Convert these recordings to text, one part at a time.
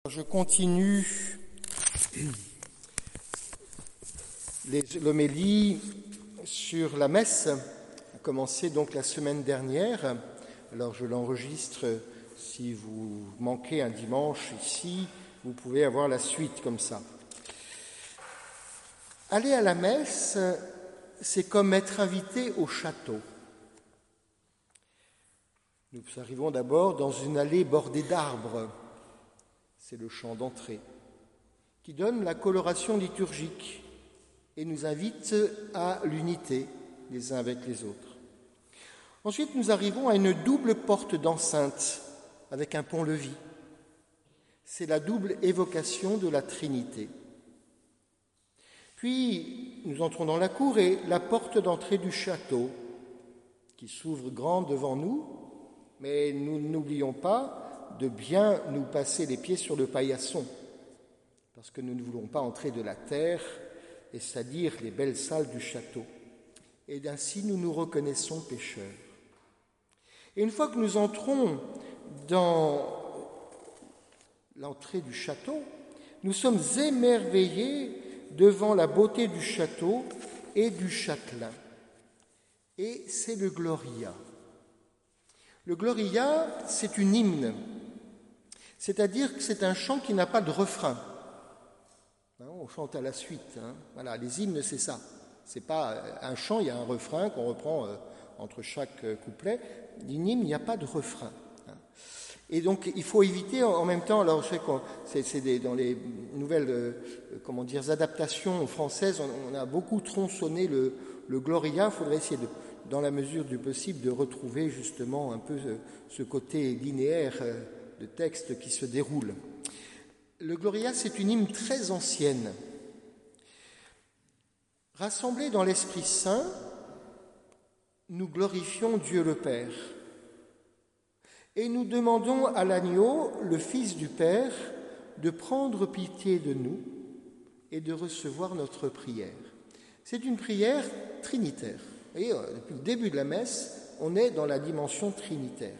Je continue l'homélie sur la messe, a commencé donc la semaine dernière. Alors je l'enregistre, si vous manquez un dimanche ici, vous pouvez avoir la suite comme ça. Aller à la messe, c'est comme être invité au château. Nous arrivons d'abord dans une allée bordée d'arbres. C'est le chant d'entrée, qui donne la coloration liturgique et nous invite à l'unité les uns avec les autres. Ensuite, nous arrivons à une double porte d'enceinte avec un pont-levis. C'est la double évocation de la Trinité. Puis, nous entrons dans la cour et la porte d'entrée du château, qui s'ouvre grande devant nous, mais nous n'oublions pas de bien nous passer les pieds sur le paillasson, parce que nous ne voulons pas entrer de la terre et salir les belles salles du château. Et ainsi, nous nous reconnaissons pécheurs. Et une fois que nous entrons dans l'entrée du château, nous sommes émerveillés devant la beauté du château et du châtelain. Et c'est le Gloria. Le Gloria, c'est une hymne. C'est-à-dire que c'est un chant qui n'a pas de refrain. On chante à la suite. Voilà, les hymnes, c'est ça. C'est pas un chant, il y a un refrain qu'on reprend entre chaque couplet. Une hymne, il n'y a pas de refrain. Et donc, il faut éviter en même temps. Alors, je sais que dans les nouvelles, adaptations françaises, on a beaucoup tronçonné le Gloria. Il faudrait essayer dans la mesure du possible, de retrouver justement un peu ce côté linéaire de texte qui se déroule. Le Gloria, c'est une hymne très ancienne. Rassemblés dans l'Esprit Saint, nous glorifions Dieu le Père. Et nous demandons à l'agneau, le Fils du Père, de prendre pitié de nous et de recevoir notre prière. C'est une prière trinitaire. Vous voyez, depuis le début de la messe, on est dans la dimension trinitaire.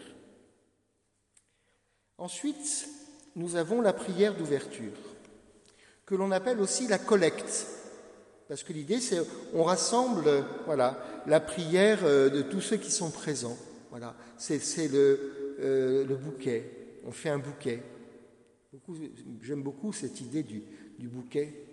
Ensuite, nous avons la prière d'ouverture, que l'on appelle aussi la collecte, parce que l'idée, c'est on rassemble, la prière de tous ceux qui sont présents. Voilà, c'est le bouquet. On fait un bouquet. J'aime beaucoup cette idée du bouquet.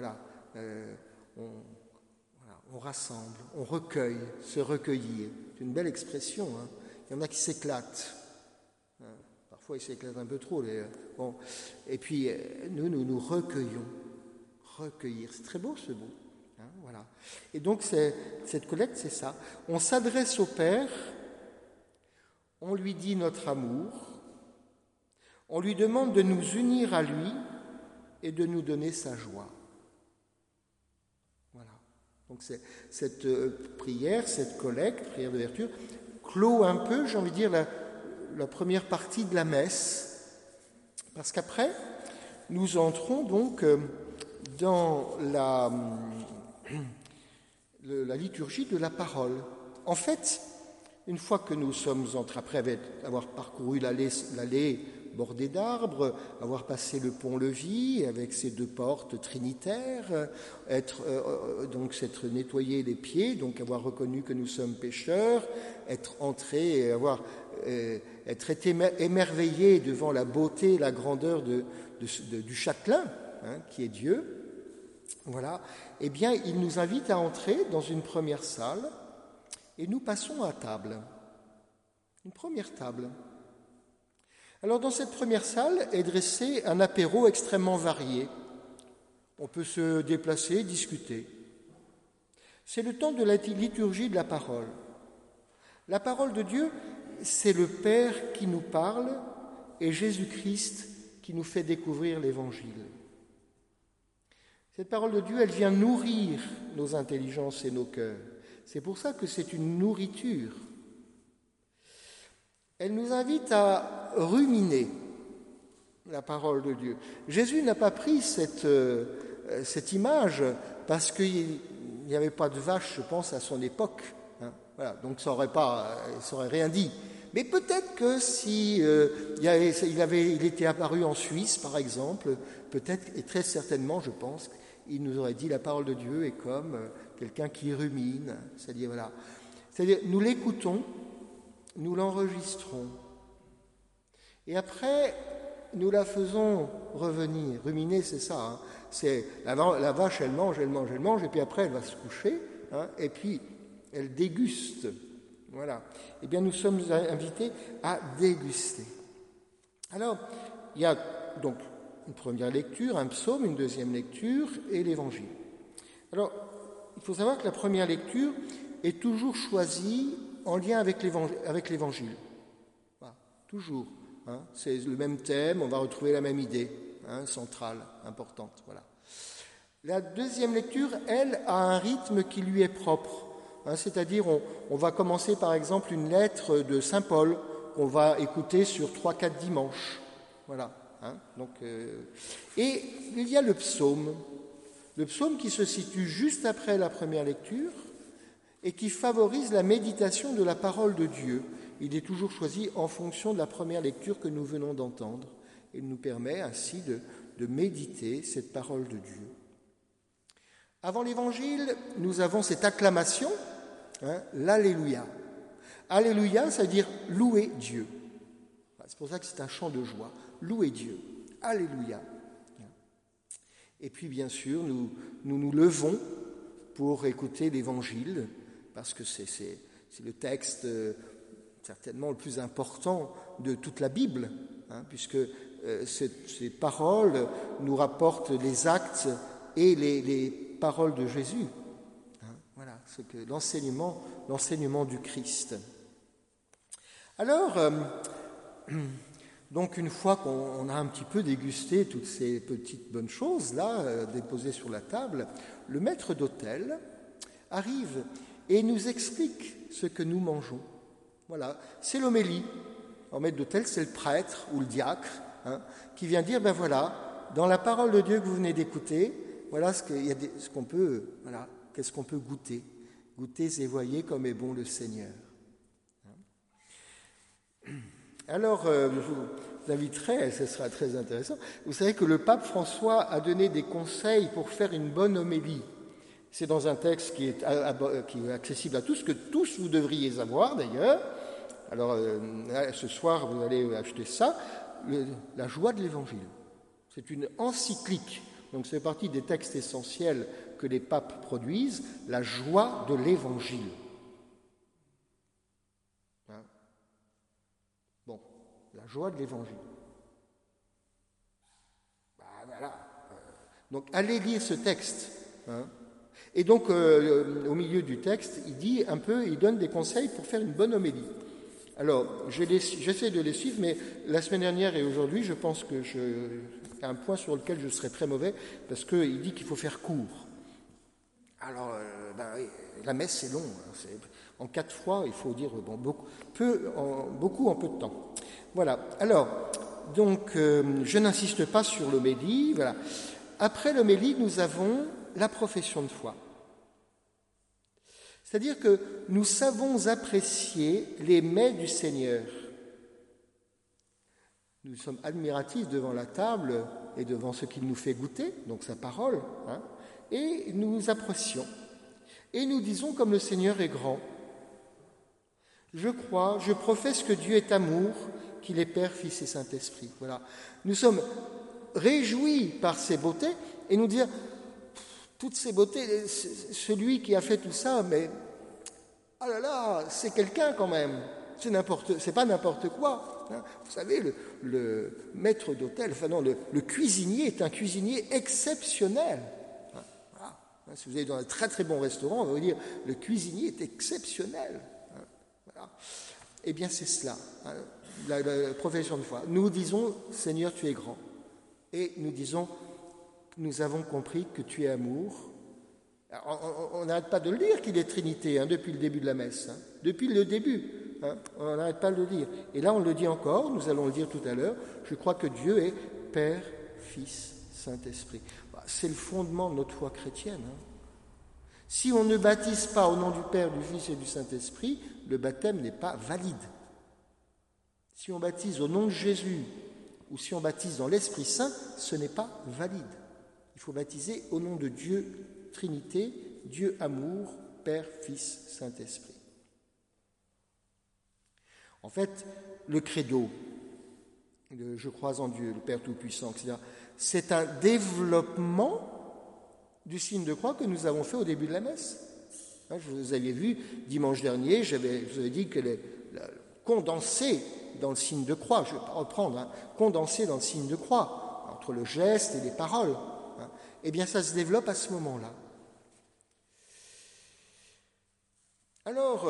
On rassemble, on recueille, se recueillir. C'est une belle expression. Il y en a qui s'éclatent. Parfois, ils s'éclatent un peu trop. Et puis, nous recueillons. Recueillir, c'est très beau ce mot. Voilà. Et donc, cette collecte, c'est ça. On s'adresse au Père, on lui dit notre amour, on lui demande de nous unir à lui et de nous donner sa joie. Voilà. Donc, cette prière, cette collecte, prière d'ouverture, clôt un peu, j'ai envie de dire, la première partie de la messe, parce qu'après, nous entrons donc dans la liturgie de la parole. En fait, une fois que nous sommes entrés, après avoir parcouru l'allée bordée d'arbres, avoir passé le pont-levis avec ses deux portes trinitaires, s'être nettoyé les pieds, donc avoir reconnu que nous sommes pécheurs, être entrés, être émerveillés devant la beauté, la grandeur du châtelain, qui est Dieu. Voilà. Eh bien, il nous invite à entrer dans une première salle et nous passons à table. Une première table. Alors, dans cette première salle est dressé un apéro extrêmement varié. On peut se déplacer, discuter. C'est le temps de la liturgie de la parole. La parole de Dieu, c'est le Père qui nous parle et Jésus-Christ qui nous fait découvrir l'Évangile. Cette parole de Dieu, elle vient nourrir nos intelligences et nos cœurs. C'est pour ça que c'est une nourriture. Elle nous invite à ruminer la parole de Dieu. Jésus n'a pas pris cette image parce qu'il n'y avait pas de vache, je pense, à son époque. Voilà, donc ça aurait rien dit. Mais peut-être que si il était apparu en Suisse, par exemple, peut-être, et très certainement, je pense, il nous aurait dit la parole de Dieu est comme quelqu'un qui rumine. C'est-à-dire, voilà. C'est-à-dire, nous l'écoutons, nous l'enregistrons. Et après, nous la faisons revenir. Ruminer, c'est ça. Hein. C'est la vache, elle mange, et puis après, elle va se coucher, hein, et puis elle déguste. Voilà. Eh bien, nous sommes invités à déguster. Alors, il y a donc une première lecture, un psaume, une deuxième lecture et l'évangile. Alors, il faut savoir que la première lecture est toujours choisie en lien avec l'évangile. Voilà, toujours. Hein, c'est le même thème, on va retrouver la même idée, hein, centrale, importante. Voilà. La deuxième lecture, elle, a un rythme qui lui est propre. Hein, c'est-à-dire, on va commencer par exemple une lettre de Saint Paul qu'on va écouter sur 3-4 dimanches. Voilà. Hein, et il y a le psaume qui se situe juste après la première lecture et qui favorise la méditation de la parole de Dieu. Il est toujours choisi en fonction de la première lecture que nous venons d'entendre. Il nous permet ainsi de méditer cette parole de Dieu. Avant l'Évangile, nous avons cette acclamation, hein, l'Alléluia. Alléluia, ça veut dire louer Dieu. C'est pour ça que c'est un chant de joie. Louer Dieu. Alléluia. Et puis, bien sûr, nous levons pour écouter l'Évangile, parce que c'est le texte certainement le plus important de toute la Bible, hein, puisque ces paroles nous rapportent les actes et les paroles de Jésus. Hein, voilà, l'enseignement du Christ. Alors, donc une fois qu'on a un petit peu dégusté toutes ces petites bonnes choses là, déposées sur la table, le maître d'autel arrive et nous explique ce que nous mangeons. Voilà, c'est l'homélie. En maître d'autel, c'est le prêtre ou le diacre, hein, qui vient dire, ben voilà, dans la parole de Dieu que vous venez d'écouter, voilà qu'est-ce qu'on peut goûter. Goûtez et voyez comme est bon le Seigneur. Alors, je vous inviterai, ce sera très intéressant, vous savez que le pape François a donné des conseils pour faire une bonne homélie. C'est dans un texte qui est accessible à tous, que tous vous devriez avoir d'ailleurs. Alors, ce soir, vous allez acheter ça, la joie de l'Évangile. C'est une encyclique, donc c'est partie des textes essentiels que les papes produisent, la joie de l'Évangile. Hein? Bon, la joie de l'Évangile. Ben, voilà. Donc, allez lire ce texte. Hein? Et donc, au milieu du texte, il donne des conseils pour faire une bonne homélie. Alors, j'essaie de les suivre, mais la semaine dernière et aujourd'hui, je pense que y a un point sur lequel je serai très mauvais, parce qu'il dit qu'il faut faire court. Alors, la messe, c'est long. Hein, en 4 fois, il faut dire beaucoup en peu de temps. Voilà. Alors, donc, je n'insiste pas sur l'homélie. Voilà. Après l'homélie, nous avons la profession de foi. C'est-à-dire que nous savons apprécier les mets du Seigneur. Nous sommes admiratifs devant la table et devant ce qu'il nous fait goûter, donc sa parole, hein, et nous apprécions. Et nous disons comme le Seigneur est grand. Je crois, je professe que Dieu est amour, qu'il est Père, Fils et Saint-Esprit. Voilà. Nous sommes réjouis par ces beautés et nous dire toutes ces beautés, celui qui a fait tout ça, mais oh là là, c'est quelqu'un quand même. C'est pas n'importe quoi. Hein. Vous savez, le maître d'hôtel, le cuisinier est un cuisinier exceptionnel. Hein, voilà. Si vous allez dans un très très bon restaurant, on va vous dire le cuisinier est exceptionnel. Hein, voilà. Eh bien, c'est cela, hein, la profession de foi. Nous disons, Seigneur, tu es grand. Et nous disons, nous avons compris que tu es amour. Alors, on n'arrête pas de le dire qu'il est Trinité, hein, depuis le début de la messe. Hein, depuis le début, hein, on n'arrête pas de le dire. Et là, on le dit encore, nous allons le dire tout à l'heure, je crois que Dieu est Père, Fils, Saint-Esprit. C'est le fondement de notre foi chrétienne. Hein. Si on ne baptise pas au nom du Père, du Fils et du Saint-Esprit, le baptême n'est pas valide. Si on baptise au nom de Jésus ou si on baptise dans l'Esprit Saint, ce n'est pas valide. Il faut baptiser au nom de Dieu, Trinité, Dieu amour, Père, Fils, Saint-Esprit. En fait, le credo, je crois en Dieu, le Père Tout-Puissant, etc., c'est un développement du signe de croix que nous avons fait au début de la messe. Vous aviez vu, dimanche dernier, je vous avais dit que condensé dans le signe de croix, je ne vais pas reprendre, condensé dans le signe de croix, entre le geste et les paroles, eh bien ça se développe à ce moment-là. Alors,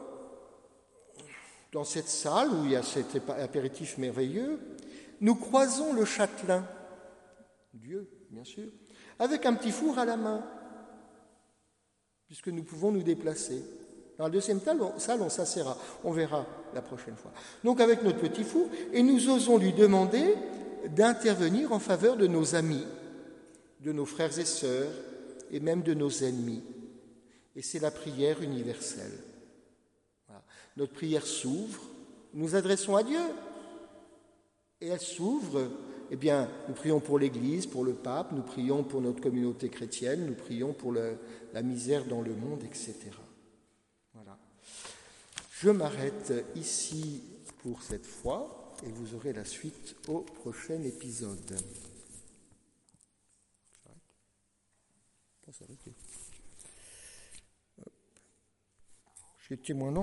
dans cette salle où il y a cet apéritif merveilleux, nous croisons le châtelain, Dieu bien sûr, avec un petit four à la main, puisque nous pouvons nous déplacer. Dans la deuxième salle, on s'assera, on verra la prochaine fois. Donc avec notre petit four, et nous osons lui demander d'intervenir en faveur de nos amis, de nos frères et sœurs, et même de nos ennemis. Et c'est la prière universelle. Voilà. Notre prière s'ouvre, nous adressons à Dieu, et elle s'ouvre. Eh bien, nous prions pour l'Église, pour le pape, nous prions pour notre communauté chrétienne, nous prions pour la misère dans le monde, etc. Voilà. Je m'arrête ici pour cette fois et vous aurez la suite au prochain épisode. J'ai témoin